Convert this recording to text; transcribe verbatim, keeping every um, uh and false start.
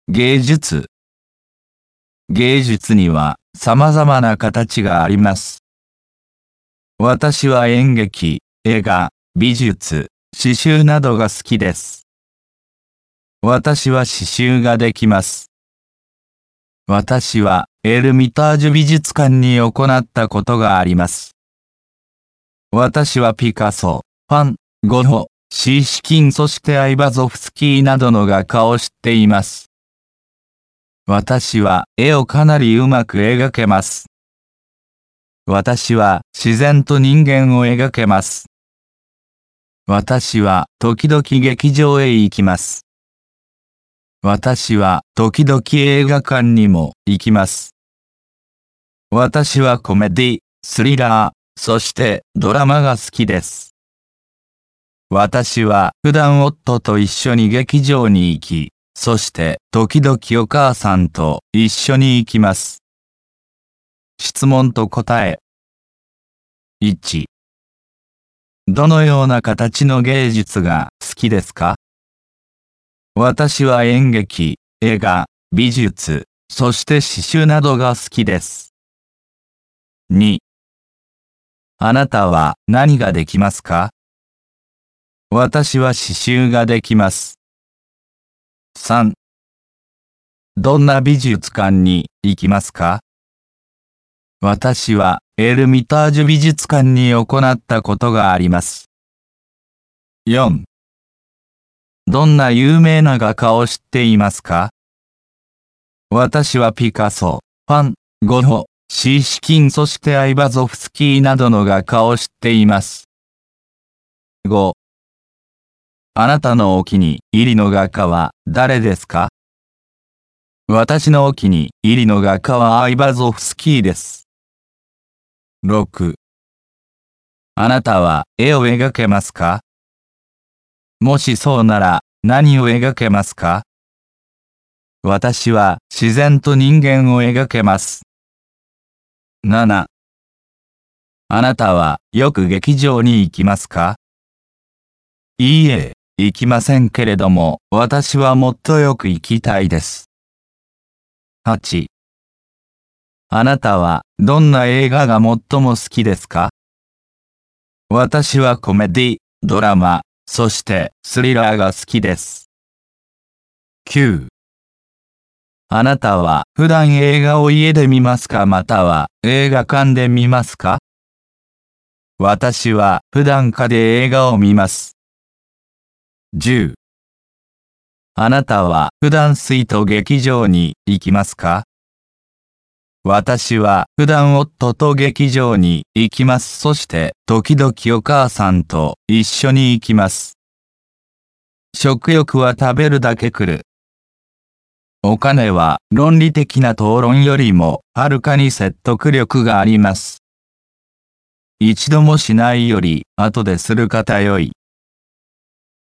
芸術。芸術には様々な形があります。私は演劇、映画、美術、詩集などが好きです。私は詩集ができます。私はエルミタージュ美術館に行ったことがあります。私はピカソ、ファン、ゴッホ、シーシキンそしてアイバゾフスキーなどの画家を知っています。私は絵をかなりうまく描けます。私は自然と人間を描けます。私は時々劇場へ行きます。私は時々映画館にも行きます。私はコメディ、スリラー、そしてドラマが好きです。私は普段夫と一緒に劇場に行き、そして時々お母さんと一緒に行きます。質問と答え。いち. どのような形の芸術が好きですか？私は演劇、映画、美術、そして詩集などが好きです。に. あなたは何ができますか？私は詩集ができます。さん. どんな美術館に行きますか？私はエルミタージュ美術館に行ったことがあります。よん. どんな有名な画家を知っていますか？私はピカソ、ファン、ゴッホ、シーシキンそしてアイバゾフスキーなどの画家を知っています。ご. あなたのお気に入りの画家は誰ですか？私のお気に入りの画家はアイバゾフスキーです。ろく. あなたは絵を描けますか？もしそうなら何を描けますか？私は自然と人間を描けます。なな. あなたはよく劇場に行きますか？いいえ、行きませんけれども、私はもっとよく行きたいです。はち. あなたはどんな映画が最も好きですか？私はコメディ、ドラマ、そしてスリラーが好きです。きゅう. あなたは普段映画を家で見ますかまたは映画館で見ますか？私は普段家で映画を見ます。じゅう. あなたは普段水と劇場に行きますか？私は普段夫と劇場に行きます。そして時々お母さんと一緒に行きます。食欲は食べるだけ来る。お金は論理的な討論よりもはるかに説得力があります。一度もしないより後でする方よい。